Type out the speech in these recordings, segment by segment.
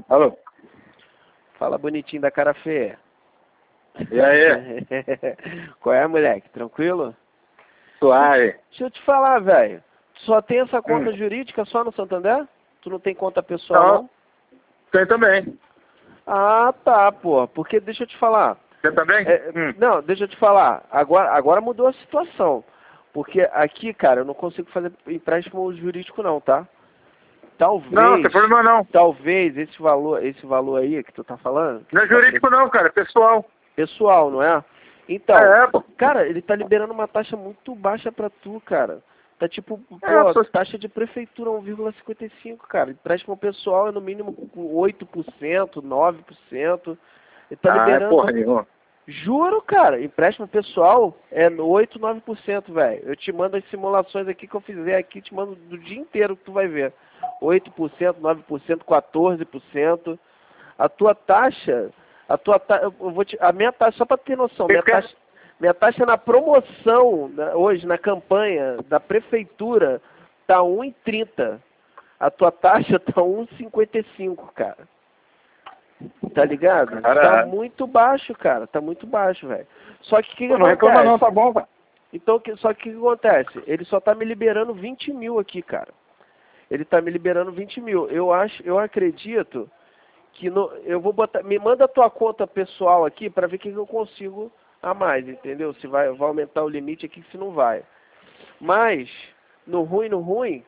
Alô? Fala, bonitinho da cara feia. E aí? Qual é, moleque? Tranquilo? Suave. Deixa eu te falar, velho. Tu só tem essa conta jurídica só no Santander? Tu não tem conta pessoal, não? Tem também. Ah, tá, pô. Porque, deixa eu te falar. Você também? Não, deixa eu te falar. Agora mudou a situação. Porque aqui, cara, eu não consigo fazer empréstimo jurídico, não, tá? Talvez... Não, tem problema não. Talvez esse valor aí que tu tá falando... Não é jurídico não, cara, é pessoal. Pessoal, não é? Então, Pô. cara, ele tá liberando uma taxa muito baixa pra tu, cara. Tá tipo, taxa de prefeitura 1,55, cara. Empréstimo pessoal é no mínimo 8%, 9%. Ele tá liberando... porra nenhuma. Juro, cara, empréstimo pessoal é 8, 9%, velho. Eu te mando as simulações aqui que eu fizer aqui, te mando do dia inteiro que tu vai ver. 8%, 9%, 14%. A tua taxa, a minha taxa, só para ter noção, minha taxa na promoção, hoje na campanha da prefeitura tá 1,30. A tua taxa tá 1,55, cara. Tá ligado? Tá muito baixo, cara. Tá muito baixo, velho. Só que o que não reclama não, tá bom, cara. Então, só que o que acontece? Ele só tá me liberando 20 mil aqui, cara. Ele tá me liberando 20 mil. Eu acredito que eu vou botar... Me manda a tua conta pessoal aqui pra ver o que eu consigo a mais, entendeu? Se vai aumentar o limite aqui, se não vai. Mas, no ruim,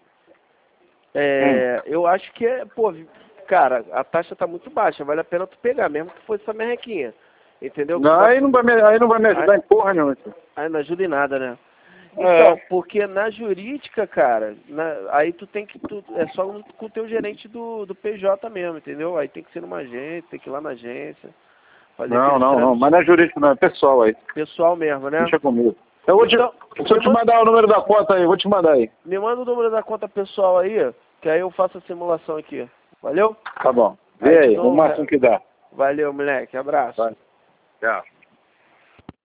eu acho que cara, a taxa tá muito baixa, vale a pena tu pegar, mesmo que fosse essa merrequinha. Entendeu? Não, aí não vai me ajudar em porra nenhuma. Aí não ajuda em nada, né? Então, porque na jurídica, cara, aí tu tem que... é só com o teu gerente do PJ mesmo, entendeu? Aí tem que ser numa agência, tem que ir lá na agência. Não, mas não é jurídico não, é pessoal aí. Pessoal mesmo, né? Deixa comigo. Eu vou deixa eu te mandar o número da conta aí, vou te mandar aí. Me manda o número da conta pessoal aí, que aí eu faço a simulação aqui. Valeu? Tá bom. Vê aí, o máximo que dá. Valeu, moleque. Abraço. Vai. Tchau.